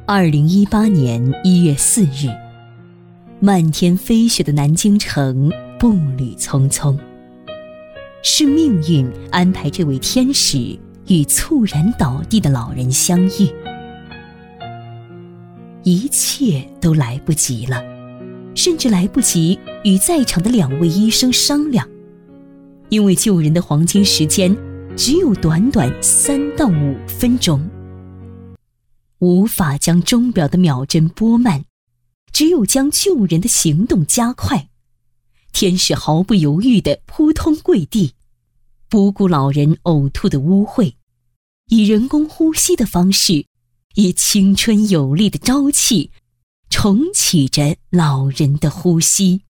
2018年1月4日，漫天飞雪的南京城步履匆匆，是命运安排这位天使与猝然倒地的老人相遇。一切都来不及了，甚至来不及与在场的2位医生商量，因为救人的黄金时间只有短短3到5分钟，无法将钟表的秒针拨慢，只有将救人的行动加快。天使毫不犹豫地扑通跪地，不顾老人呕吐的污秽，以人工呼吸的方式，以青春有力的朝气重启着老人的呼吸。